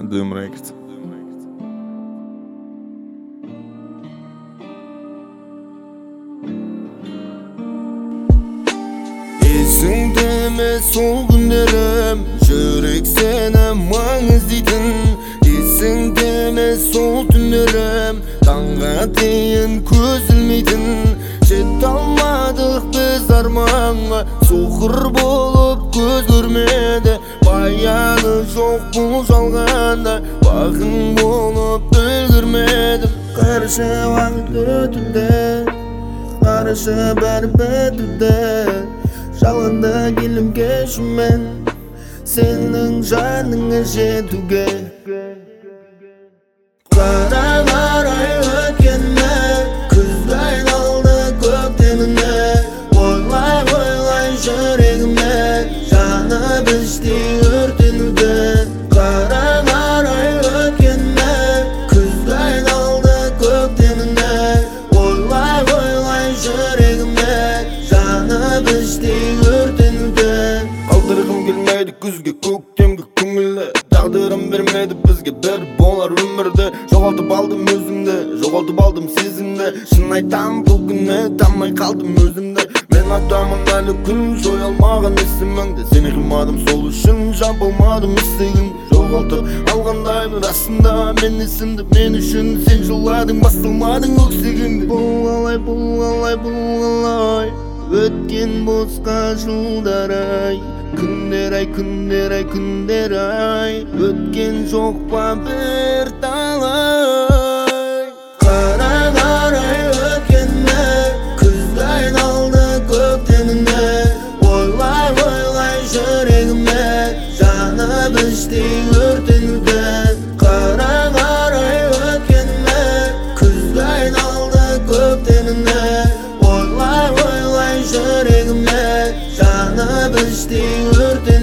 Doom Records. Esingdeme sol günlerim, жүрек seni mаңыздайтын. Esingdeme sol түнерім, таңға дейін көз ілмейтін. Жете алмадық біз арманға, соқыр болып көз көрмеді. Баяны жоқ бұл жалғанда, бағың болып үлгермедім. Қарашы уақыт өтуде, қарашы бәрі бітуде. Жалғанда келім кешумен, сенің жаныңа жетуге. Қара қарай өткеніме, күзді айналды көктеміне. Ойлай жүрегіме, жанып іштей өртенуде. Қара қарай өткеніме, күзді айналды көктеміне. Ойлай жүрегіме, жанып іштей өртенуде. Қалдырғым келмейді күзге көктемге көңілі, тағдырым бермейді бізге бір болар өмірді. Жоғалтып алдым өзімді, жоғалтып алдым сезімді. Шын айтам бұл күні танымай қалдым өзімді. Мен атамын әлі күн жоя алмаған есіміңді. Сені қимадым сол үшін жабылмадым істегімді. Жоғалтып алғандаймын расында мен есімді. Мен үшін сен жыладың, басталмадың өксігімді. Бұл қалай өткен босқа жылдар ай. Күндер ай, өткен жоқ па бір талай. Қара қарай өткеніме, күзді айналды көктеміне. Ойлай жүрегіме, жанып іштей өртенуде. Қара қарай өткеніме, күзді айналды көктеміне. Ойлай жүрегіме, жанып іштей өртенуде.